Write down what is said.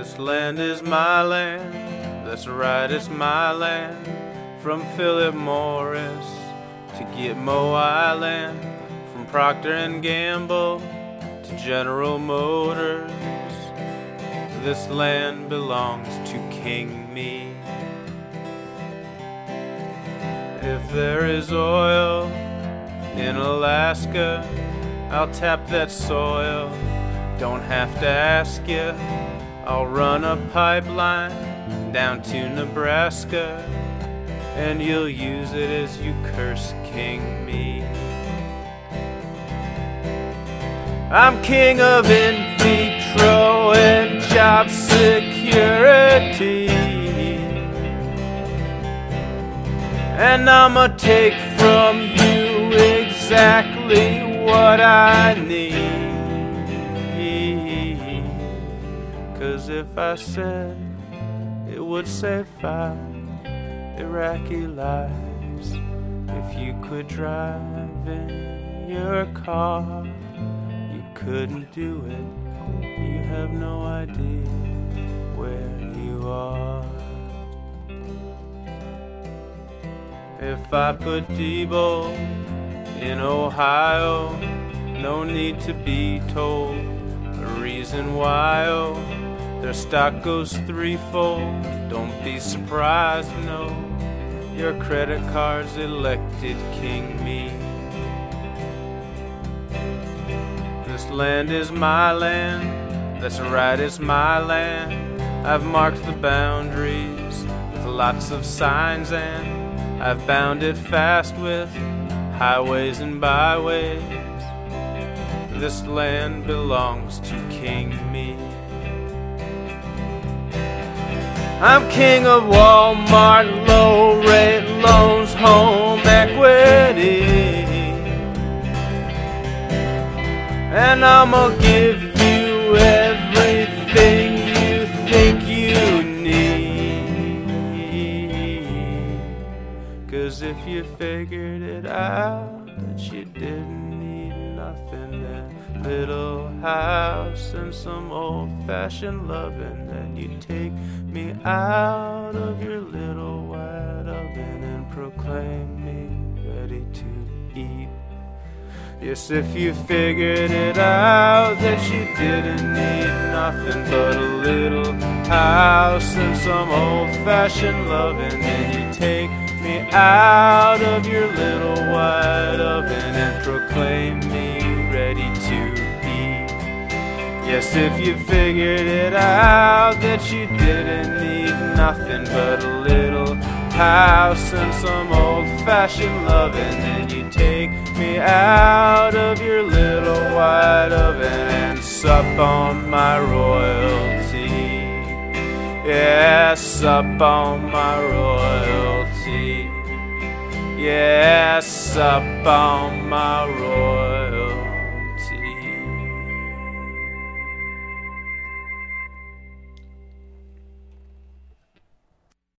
This land is my land, that's right, it's my land. From Philip Morris to Gitmo Island, from Procter & Gamble to General Motors, this land belongs to King Me. If there is oil in Alaska, I'll tap that soil, don't have to ask you. I'll run a pipeline down to Nebraska, and you'll use it as you curse King Me. I'm king of in vitro and job security, and I'ma take from you exactly what I need. 'Cause if I said it would save 5 Iraqi lives if you could drive in your car, you couldn't do it. You have no idea where you are. If I put Debo in Ohio, no need to be told the reason why. Oh, their stock goes threefold. Don't be surprised, no, your credit card's elected King Me. This land is my land, that's right, it's my land. I've marked the boundaries with lots of signs, and I've bounded fast with highways and byways. This land belongs to King Me. I'm king of Walmart, low rate loans, home equity, and I'ma give you everything you think you need. 'Cause if you figured it out that you didn't need nothing, that little house and some old-fashioned loving, then you take me out of your little white oven and proclaim me ready to eat. Yes, if you figured it out that you didn't need nothing but a little house and some old-fashioned loving, then you take me out of your little white oven and proclaim me ready to eat. Yes, if you figured it out that you didn't need nothing but a little house and some old-fashioned loving, then you take me out of your little white oven and sup on my royalty. Yeah, sup on my royalty. Yeah, sup on my royalty.